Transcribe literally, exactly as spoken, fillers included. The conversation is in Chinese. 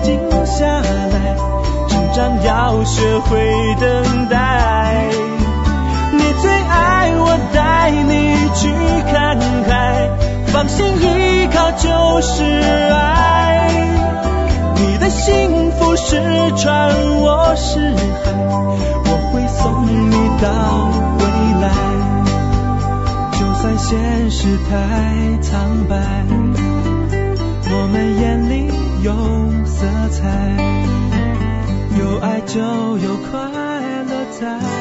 静下来，成长要学会等待。你最爱我带你去看海，放心依靠就是爱。你的幸福是船，我是海，我会送你到未来。就算现实太苍白，我们眼里有色彩，有爱就有快乐在。